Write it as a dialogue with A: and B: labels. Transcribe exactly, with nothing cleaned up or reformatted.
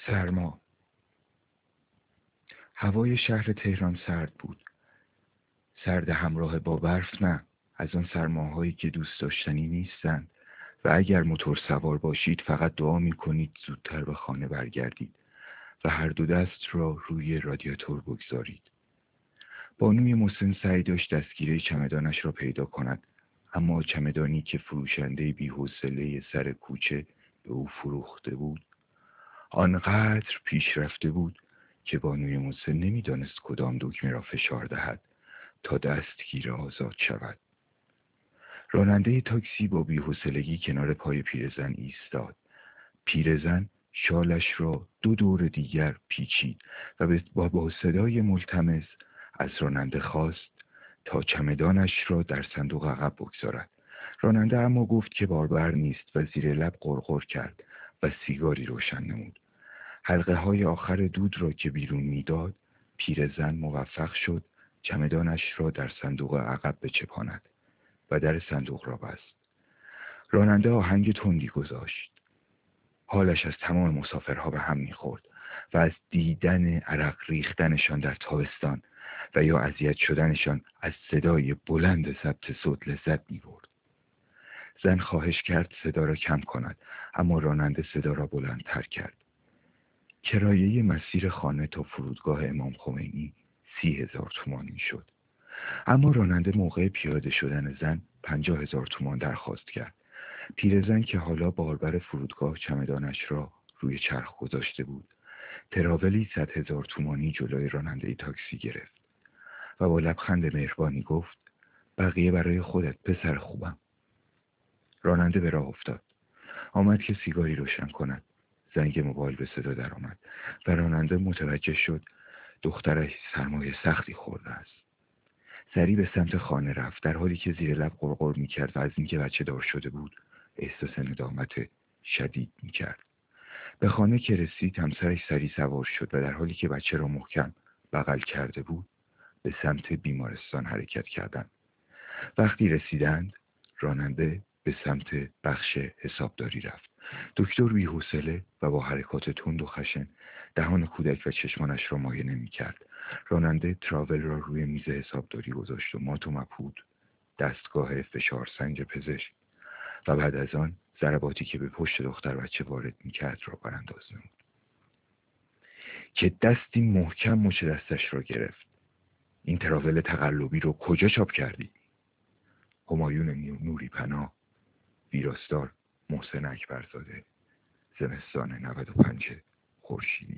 A: سرما. هوای شهر تهران سرد بود. سرد همراه با برف نه، از آن سرماهایی که دوست داشتنی نیستند و اگر موتور سوار باشید فقط دعا می کنید زودتر به خانه برگردید و هر دو دست را روی رادیاتور بگذارید. بانوی مسن سعی داشت دستگیره چمدانش را پیدا کند، اما چمدانی که فروشنده بی‌حوصله سر کوچه به او فروخته بود آنقدر پیش رفته بود که بانوی مسن نمیدانست کدام دکمه را فشار دهد تا دستگیر آزاد شود. راننده تاکسی با بی‌حوصلگی کنار پای پیرزن ایستاد. پیرزن شالش را دو دور دیگر پیچید و با با صدای ملتمس از راننده خواست تا چمدانش را در صندوق عقب بگذارد. راننده اما گفت که باربر نیست و زیر لب غرغر کرد و سیگاری روشن نمود. حلقه های آخر دود را که بیرون میداد، پیرزن موفق شد چمدانش را در صندوق عقب بچپاند و در صندوق را بست. راننده آهنگ تندی گذاشت. حالش از تمام مسافرها به هم میخورد و از دیدن عرق ریختنشان در تابستان و یا اذیت شدنشان از صدای بلند ضبط صوت لذت میبرد. زن خواهش کرد صدا را کم کند، اما راننده صدا را بلندتر کرد. کرایه مسیر خانه تا فرودگاه امام خمینی سی هزار تومان می شد. اما راننده موقع پیاده شدن زن پنجاه هزار تومان درخواست کرد. پیرزن که حالا باربر فرودگاه چمدانش را روی چرخ گذاشته بود، تراولی صد هزار تومانی جلوی راننده تاکسی گرفت و با لبخند مهربانی گفت بقیه برای خودت پسر خوبم. راننده به راه افتاد. آمد که سیگاری روشن کند. زنگ موبایل به صدا در آمد و راننده متوجه شد دخترش سرمای سختی خورده است. سریع به سمت خانه رفت، در حالی که زیر لب غرغر می‌کرد و از اینکه بچه دار شده بود احساس ندامت شدید می‌کرد. به خانه که رسید همسرش سریع سوار شد و در حالی که بچه را محکم بغل کرده بود به سمت بیمارستان حرکت کردند. وقتی رسیدند راننده به سمت بخش حسابداری رفت. دکتر بی‌حوصله و با حرکات تند و خشن دهان کودک و چشمانش را معاینه می‌کرد. راننده تراول را روی میز حسابداری گذاشت و مات و مبهوت دستگاه فشارسنج پزشک و بعد از آن ضرباتی که به پشت دختر بچه وارد می‌کرد را برانداز نمود. که دستی محکم مچ دستش را گرفت. این تراول تقلبی رو کجا چاپ کردی؟ همایون نوری پناه، ویراستار محسن اکبرزاده، زمستان نود و پنج خورشیدی.